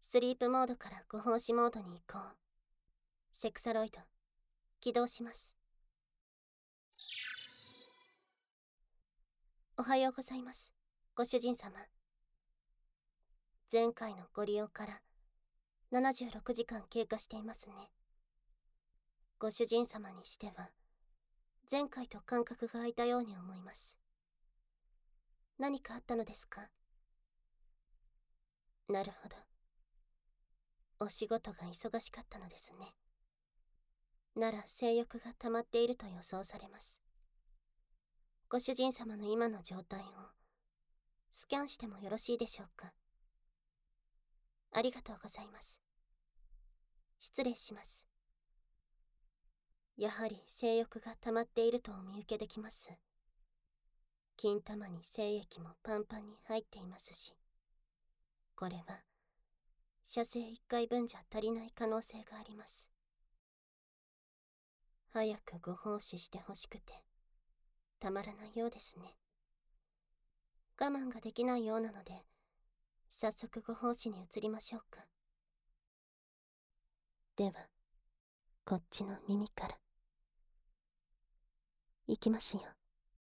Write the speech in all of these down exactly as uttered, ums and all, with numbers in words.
スリープモードからご奉仕モードに移行。セクサロイド起動します。おはようございます、ご主人様。前回のご利用からななじゅうろくじかん経過していますね。ご主人様にしては前回と間隔が空いたように思います。何かあったのですか？なるほど。お仕事が忙しかったのですね。なら性欲が溜まっていると予想されます。ご主人様の今の状態をスキャンしてもよろしいでしょうか？ありがとうございます。失礼します。やはり性欲が溜まっているとお見受けできます。金玉に精液もパンパンに入っていますし、これは射精いっかいぶんじゃ足りない可能性があります。早くご奉仕してほしくてたまらないようですね。我慢ができないようなので、早速ご奉仕に移りましょうか。ではこっちの耳からいきますよ。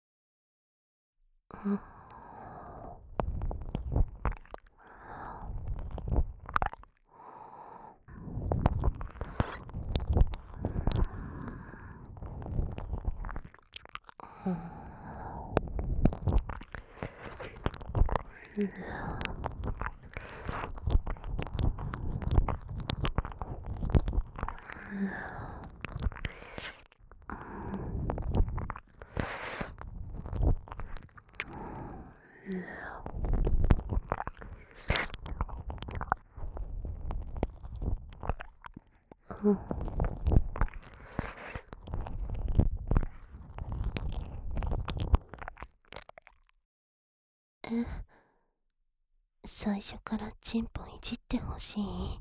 うん。うんうんうんえ、最初からチンポいじってほしい？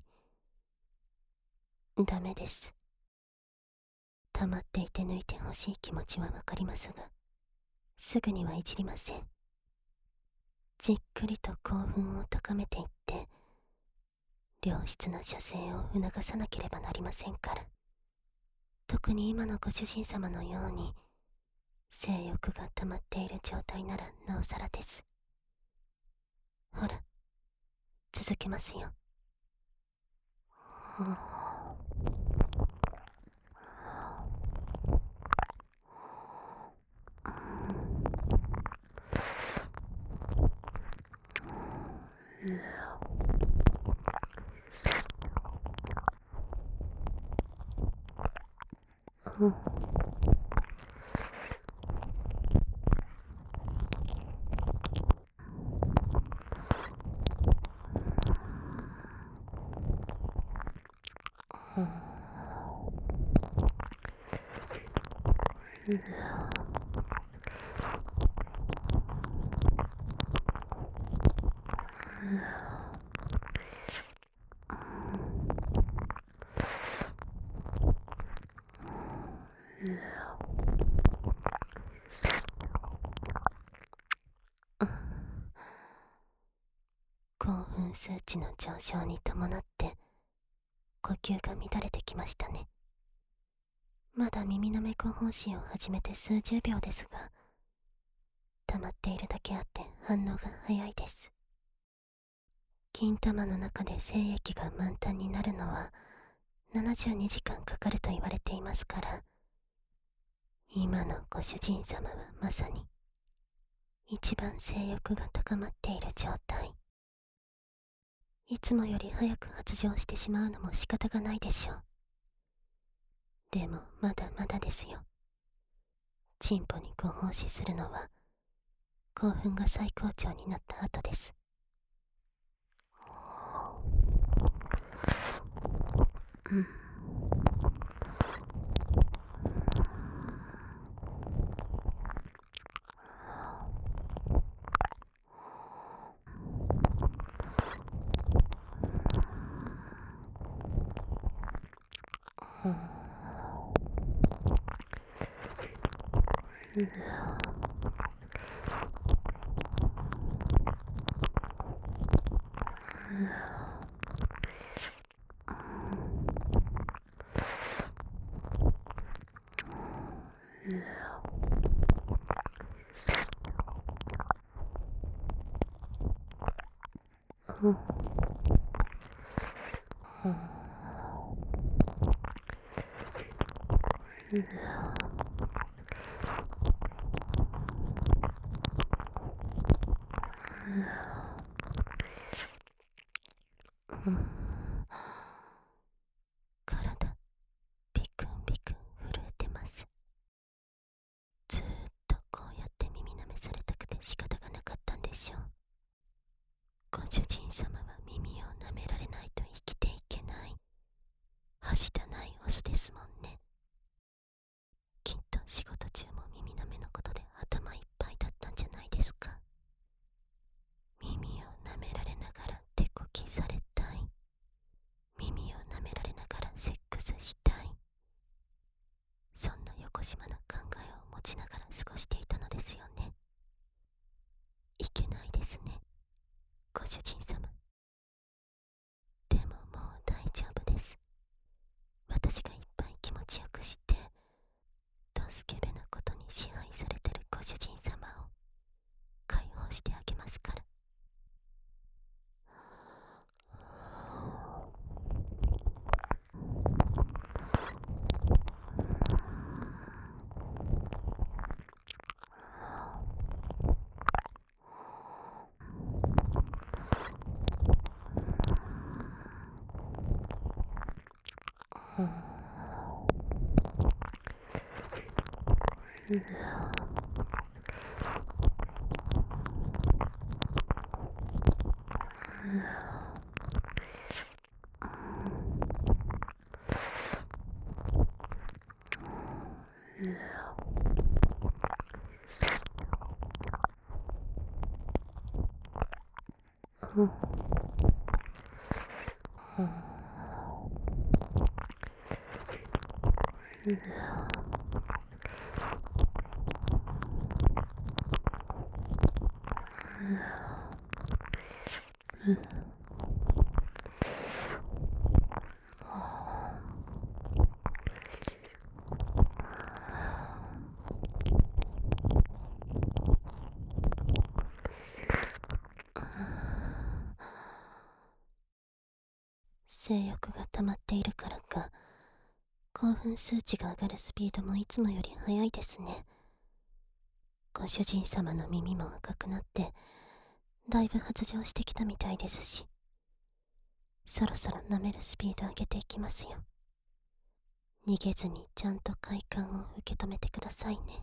ダメです。溜まっていて抜いてほしい気持ちはわかりますが、すぐにはいじりません。じっくりと興奮を高めていって良質な射精を促さなければなりませんから。特に今のご主人様のように性欲が溜まっている状態ならなおさらです。ほら、続けますよ。うん。うんうん興奮数値の上昇に伴って呼吸が乱れてきましたね。まだ耳のメコ奉仕を始めて数十秒ですが、溜まっているだけあって反応が早いです。金玉の中で精液が満タンになるのはななじゅうにじかんかかると言われていますから、今のご主人様はまさに一番性欲が高まっている状態。いつもより早く発情してしまうのも仕方がないでしょう。でもまだまだですよ。チンポにご奉仕するのは興奮が最高潮になった後です。うんうんうん体ビクンビクン震えてます。ずーっとこうやって耳舐めされたくて仕方がなかったんでしょう。ご主人様は耳を舐められないと生きていけないはしたないオスですもんね。きっと仕事中も耳舐めのことで頭いっぱいだったんじゃないですか。耳を舐められながら手こきされたい、耳を舐められながらセックスしたい、そんなよこしまな考えを持ちながら過ごしていたのですよね。いけないですね、ご主人様。でももう大丈夫です。私がいっぱい気持ちよくしてドスケベなことに支配されてるご主人様を解放してあげますから。性欲が溜まっているからか、興奮数値が上がるスピードもいつもより速いですね。ご主人様の耳も赤くなってだいぶ発情してきたみたいですし、そろそろ舐めるスピード上げていきますよ。逃げずにちゃんと快感を受け止めてくださいね。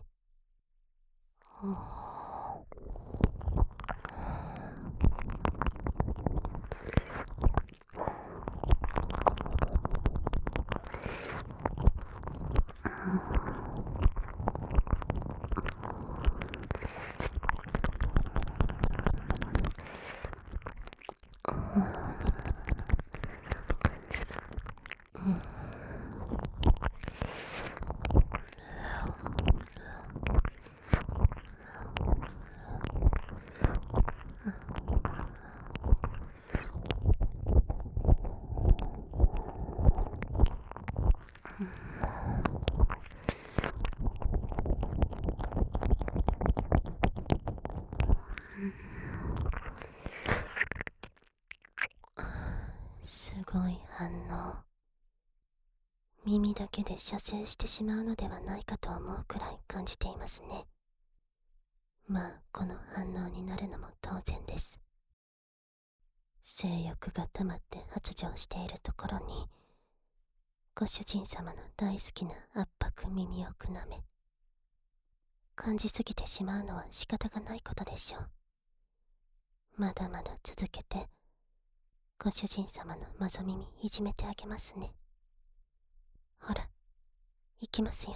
すごい反応。耳だけで射精してしまうのではないかと思うくらい感じていますね。まあこの反応になるのも当然です。性欲が溜まって発情しているところにご主人様の大好きな圧迫耳をくなめ、感じすぎてしまうのは仕方がないことでしょう。まだまだ続けてご主人様のまぞ耳いじめてあげますね。ほら、行きますよ。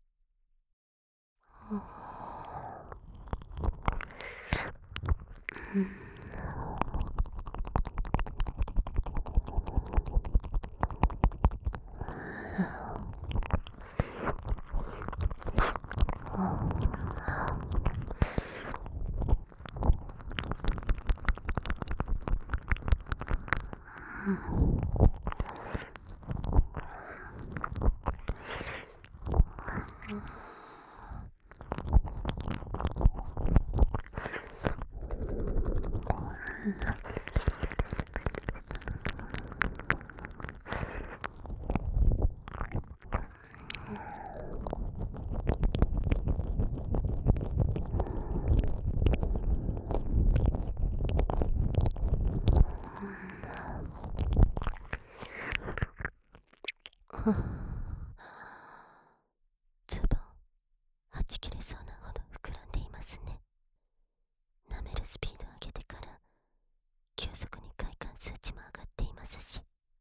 うんズボンはち切れそうなほど膨らんでいますね。舐めるスピードを上げてから急速に快感数値も上がっていますし、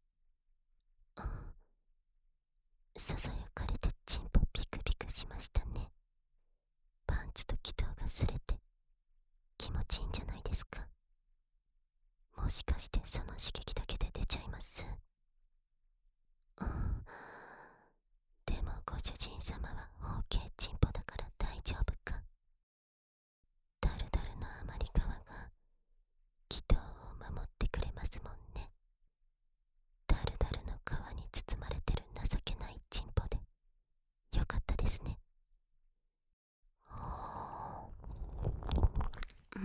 ささやかれてチンポピクピクしましたね。パンツと気筒が擦れて気持ちいいんじゃないですか。もしかしてその刺激だけで出ちゃいます。うん、でもご主人様は OK チンポだから大丈夫か。ダルダルの余り皮が気筒を守ってくれますもんね。ダルダルの皮に包まれてる情けないチンポでよかったですね。うん、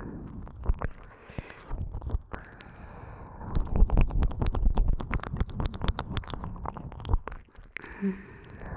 うん、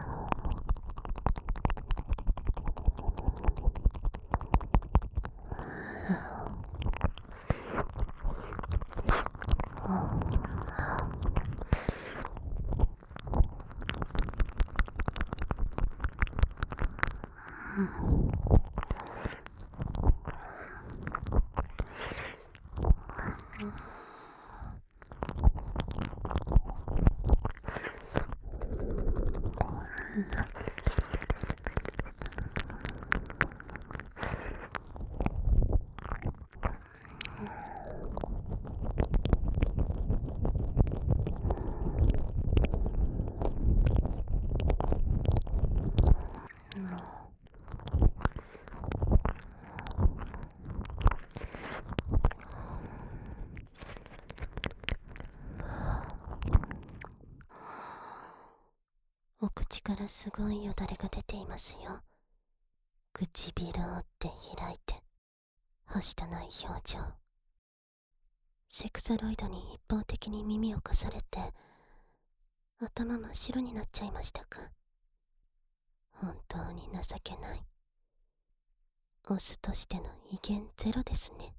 お口からすごいよだれが出ていますよ。唇を折って開いてはしたない表情。セクサロイドに一方的に耳を貸されて頭真っ白になっちゃいましたか。本当に情けない。オスとしての威厳ゼロですね。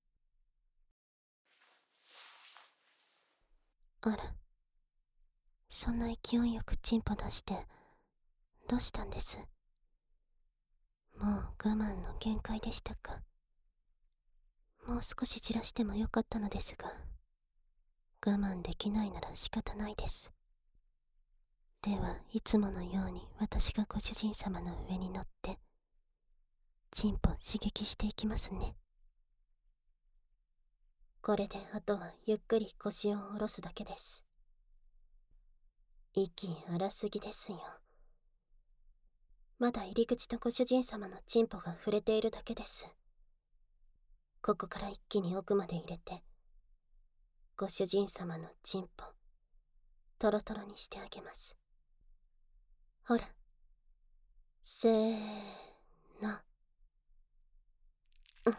あら、そんな勢いよくチンポ出してどうしたんです？もう我慢の限界でしたか。もう少しじらしてもよかったのですが、我慢できないなら仕方ないです。ではいつものように私がご主人様の上に乗ってチンポ刺激していきますね。これであとはゆっくり腰を下ろすだけです。息荒すぎですよ。まだ入り口とご主人様のチンポが触れているだけです。ここから一気に奥まで入れてご主人様のチンポトロトロにしてあげます。ほら、せーの、うん、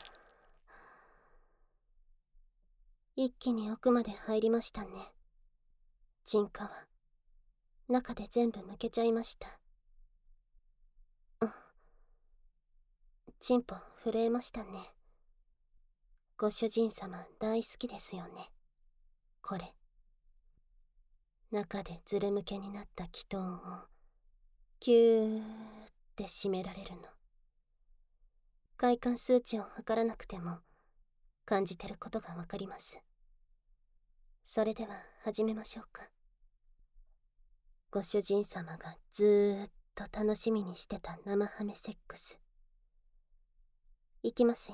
一気に奥まで入りましたね。チンカは中で全部剥けちゃいました。うん、チンポ震えましたね。ご主人様大好きですよね、これ。中でズル向けになった気筒をキューって締められるの。快感数値を測らなくても感じてることがわかります。それでは始めましょうか。ご主人様がずーっと楽しみにしてた生ハメセックスいきますよ。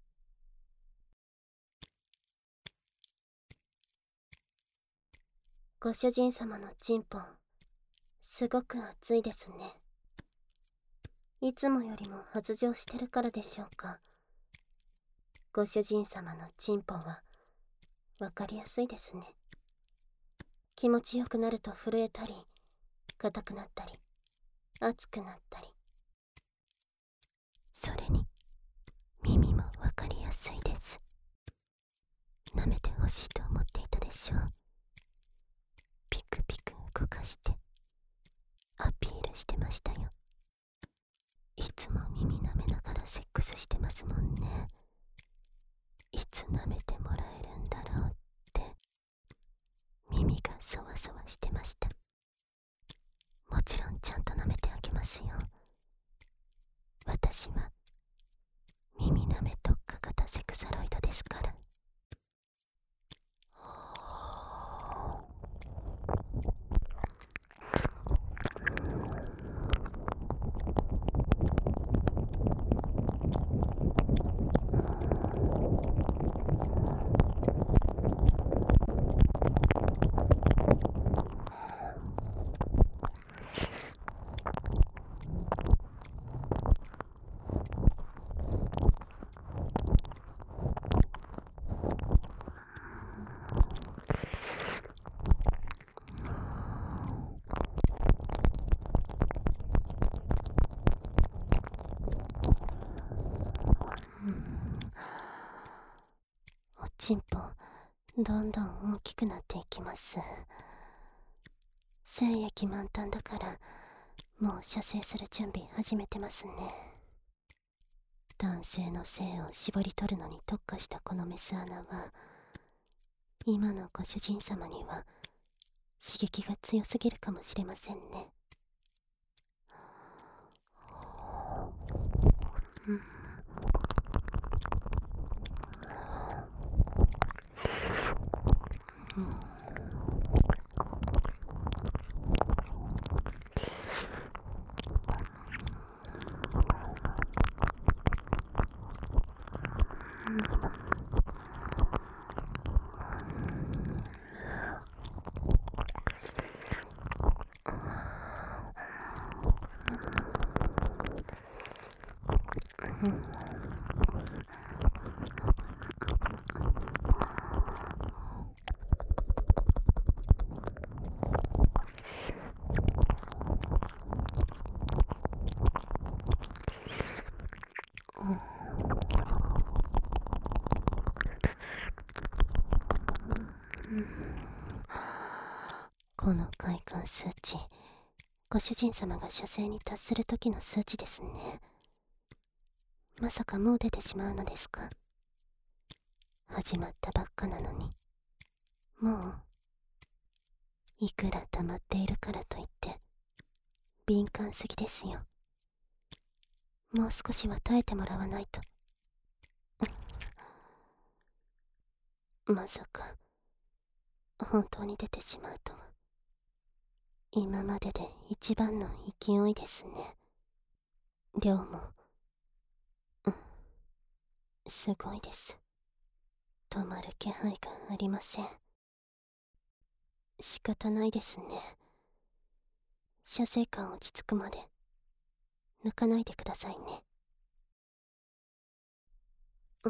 ご主人様のチンポンすごく熱いですね。いつもよりも発情してるからでしょうか。ご主人様のチンポンはわかりやすいですね。気持ちよくなると震えたり硬くなったり熱くなったり、それに耳もわかりやすいです。舐めてほしいと思っていたでしょう。ピクピク動かしてアピールしてましたよ。いつも耳舐めながらセックスしてますもんね。いつ舐めてもらえるんだろうって耳がそわそわしてました。 もちろんちゃんと舐めてあげますよ。私は耳舐め特化型セクサロイドですから。おちんぽどんどん大きくなっていきます。精液満タンだからもう射精する準備始めてますね。男性の性を絞り取るのに特化したこのメス穴は今のご主人様には刺激が強すぎるかもしれませんね。うんうんこの快感数値、ご主人様が射精に達する時の数値ですね。まさかもう出てしまうのですか？始まったばっかなのに。もういくら溜まっているからといって敏感すぎですよ。もう少しは耐えてもらわないと。まさか本当に出てしまうとは。今までで一番の勢いですね。量も、うん、すごいです。止まる気配がありません。仕方ないですね。射精感落ち着くまで抜かないでくださいね。うん、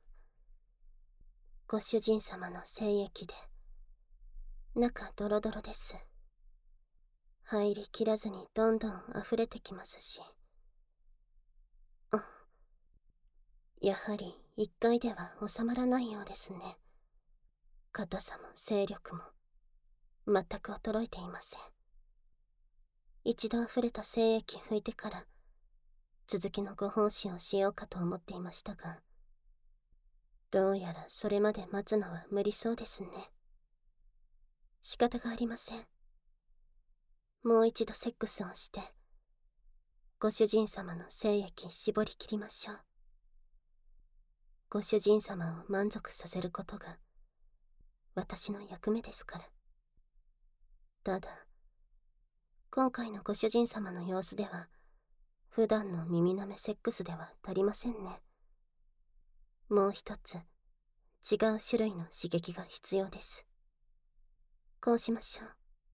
ご主人様の精液で中ドロドロです。入りきらずにどんどん溢れてきますし、うん、やはり一回では収まらないようですね。硬さも勢力も全く衰えていません。一度溢れた精液拭いてから続きのご奉仕をしようかと思っていましたが、どうやらそれまで待つのは無理そうですね。仕方がありません。もう一度セックスをしてご主人様の精液絞り切りましょう。ご主人様を満足させることが私の役目ですから。ただ今回のご主人様の様子では普段の耳なめセックスでは足りませんね。もう一つ違う種類の刺激が必要です。こうしましょう。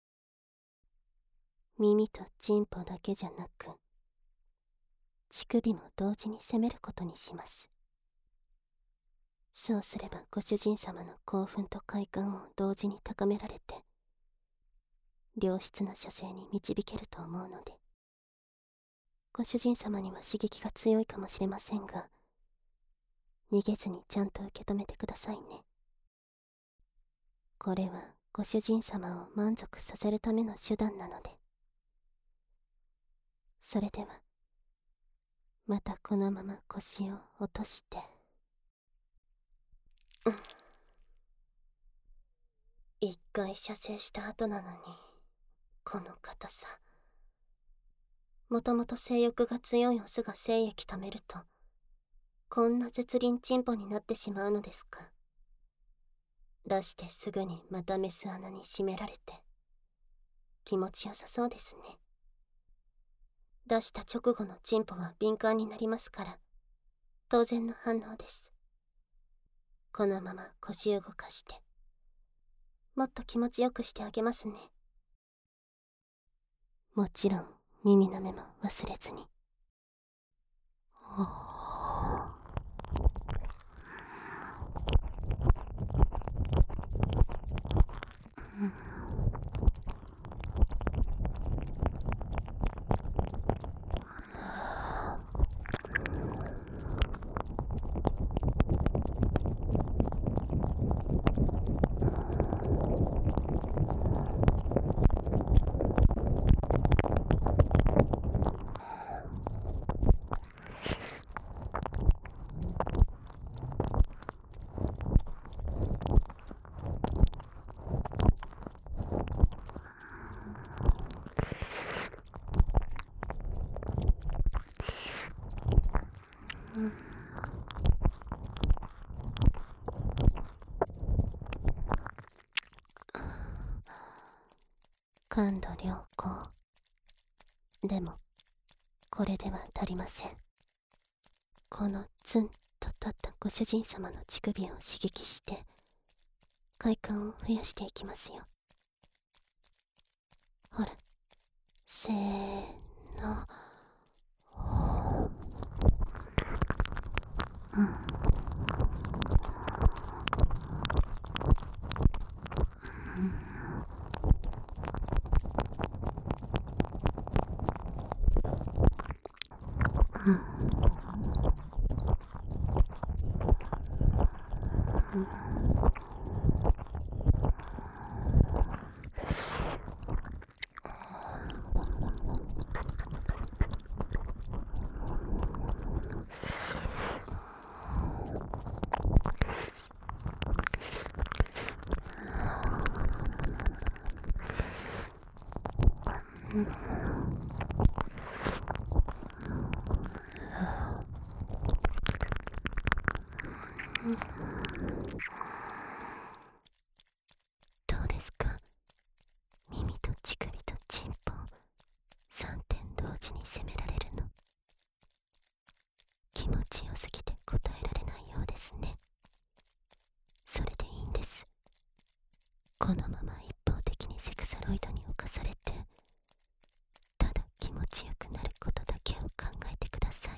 耳とチンポだけじゃなく乳首も同時に攻めることにします。そうすればご主人様の興奮と快感を同時に高められて良質な射精に導けると思うので、ご主人様には刺激が強いかもしれませんが逃げずにちゃんと受け止めてくださいね。これはご主人様を満足させるための手段なので。それではまたこのまま腰を落として、うん、一回射精した後なのにこの硬さ、 もともと性欲が強いオスが精液貯めると、こんな絶倫チンポになってしまうのですか。出してすぐにまたメス穴に締められて、気持ちよさそうですね。出した直後のチンポは敏感になりますから、当然の反応です。このまま腰動かして、もっと気持ちよくしてあげますね。もちろん耳の目も忘れずに。感度良好。でもこれでは足りません。このツンと立ったご主人様の乳首を刺激して快感を増やしていきますよ。ほら、せーの。うん。うん。どうですか？耳と乳首とチンポさんてん同時に攻められるの。気持ちよすぎて答えられないようですね。それでいいんです。このまま一方的にセクサロイドに侵されて、ただ気持ちよくなることだけを考えてください。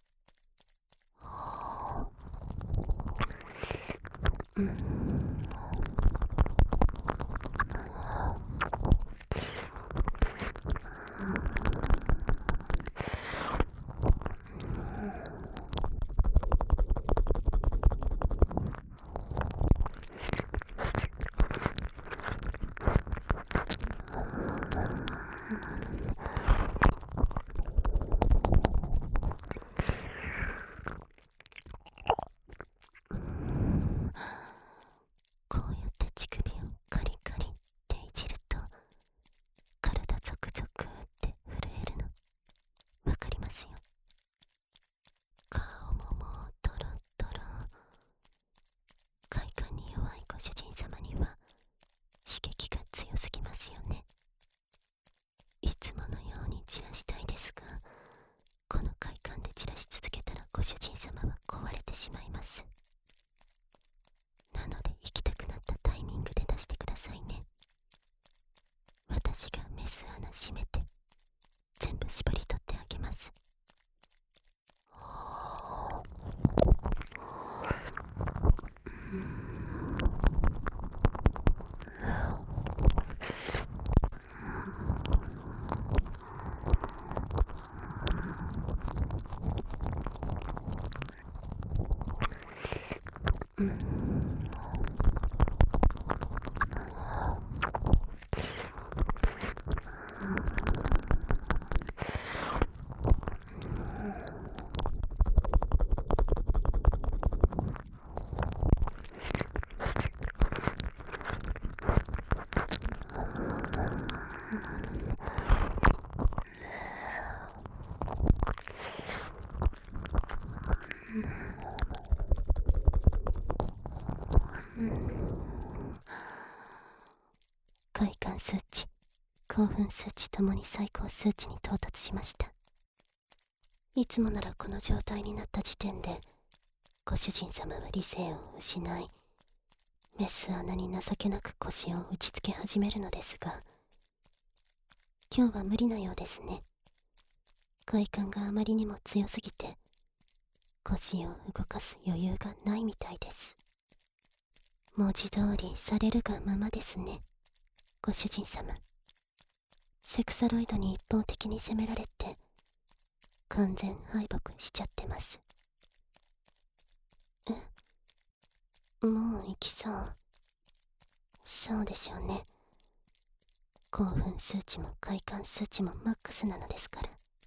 うん。 感数値、興奮数値ともに最高数値に到達しました。いつもならこの状態になった時点でご主人様は理性を失い、メス穴に情けなく腰を打ちつけ始めるのですが、今日は無理なようですね。快感があまりにも強すぎて腰を動かす余裕がないみたいです。文字通りされるがままですね、ご主人様。セクサロイドに一方的に責められて完全敗北しちゃってます。え、もう行きそう。そうでしょうね。興奮数値も快感数値もマックスなのですから。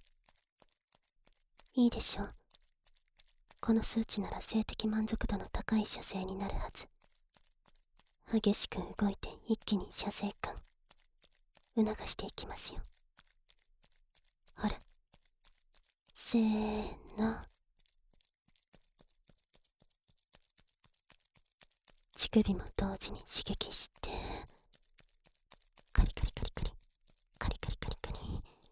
いいでしょう。この数値なら性的満足度の高い射精になるはず。激しく動いて一気に射精感促していきますよ。ほら、せーの。乳首も同時に刺激して、カリカリカリカリカリカリカリカリ。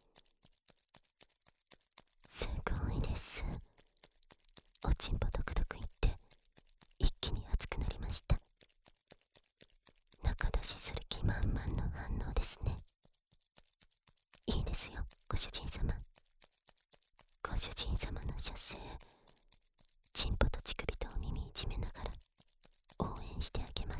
すごいです。おちんぽドクドクいって一気に熱くなりました。中出しする気満々の反応ですね。いいですよ、ご主人様。ご主人様の射精、チンポと乳首とお耳いじめながら応援してあげます。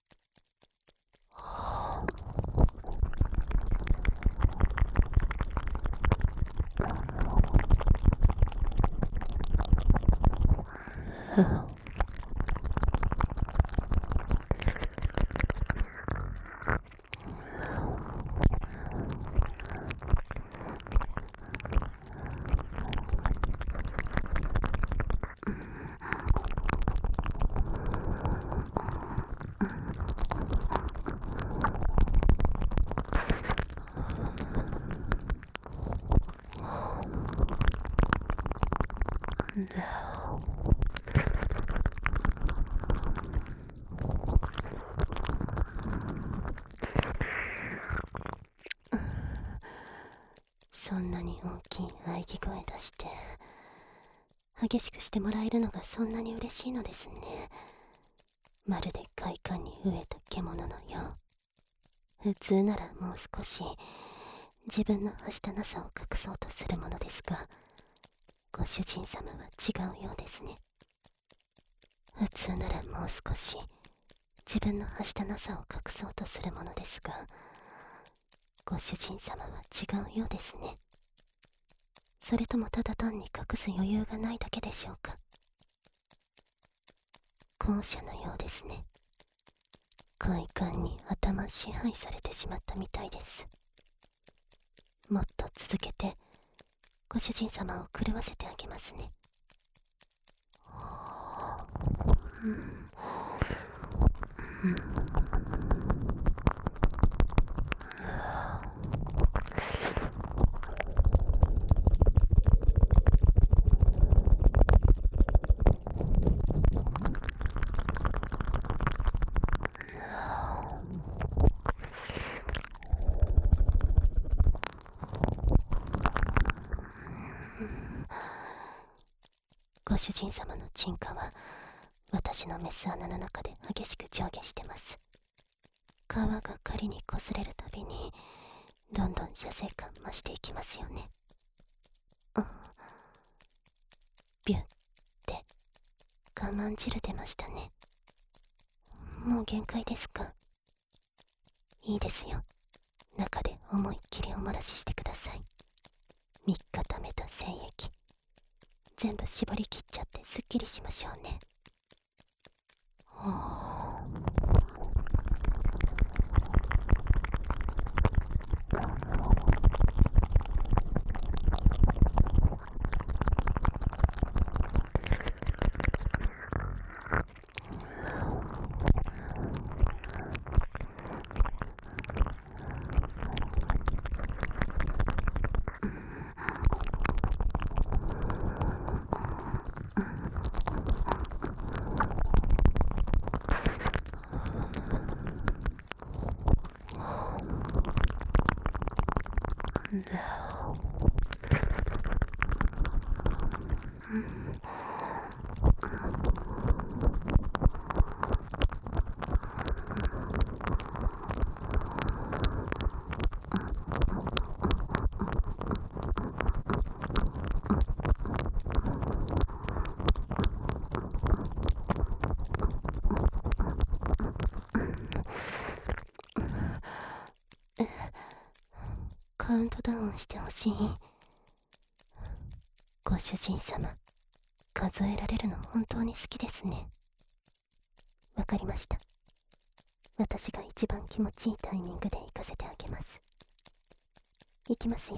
そんなに大きい喘ぎ声出して激しくしてもらえるのがそんなに嬉しいのですね。まるで快感に飢えた獣のよう。普通ならもう少し自分のはしたなさを隠そうとするものですが、ご主人様は違うようですね。普通ならもう少し自分のはしたなさを隠そうとするものですが、ご主人様は違うようですね。それともただ単に隠す余裕がないだけでしょうか。後者のようですね。快感に頭支配されてしまったみたいです。もっと続けてご主人様を狂わせてあげますね。うんうんご主人様の沈下は私のメス穴の中で激しく上下してます。皮が仮に擦れるたびにどんどん射精感増していきますよね。うん、ビュッて我慢汁出ましたね。もう限界ですか。いいですよ、中で思いっきりお漏らししてください。みっか溜めた精液全部絞り切っちゃってすっきりしましょうね。 カウントダウンしてほしい。ご主人様、数えられるの本当に好きですね。わかりました。私が一番気持ちいいタイミングで行かせてあげます。行きますよ。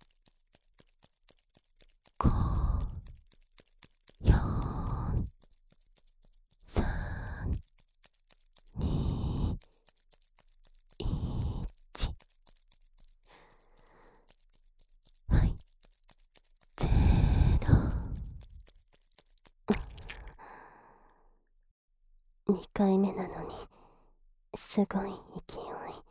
ご、よん、さん、に、いち。はい、ゼロ。にかいめなのにすごい勢い。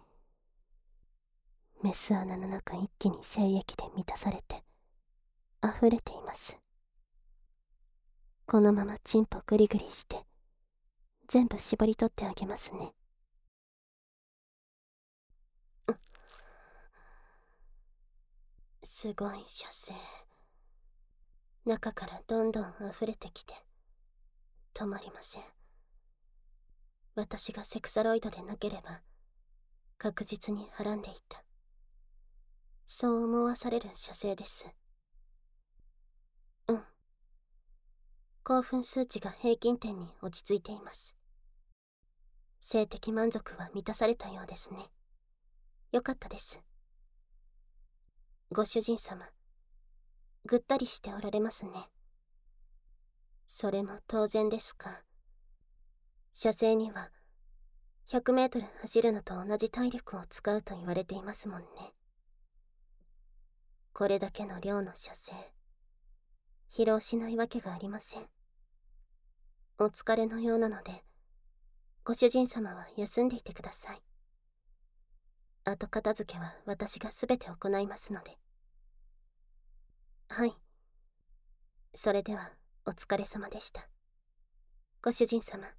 メス穴の中一気に精液で満たされて溢れています。このままチンポグリグリして全部絞り取ってあげますね。すごい射精。中からどんどん溢れてきて止まりません。私がセクサロイドでなければ確実にはらんでいた、そう思わされる射精です。うん、興奮数値が平均点に落ち着いています。性的満足は満たされたようですね。よかったです。ご主人様、ぐったりしておられますね。それも当然ですか。射精にはひゃくメートル走るのと同じ体力を使うと言われていますもんね。これだけの量の射精、疲労しないわけがありません。お疲れのようなので、ご主人様は休んでいてください。後片付けは私がすべて行いますので。はい。それではお疲れ様でした。ご主人様。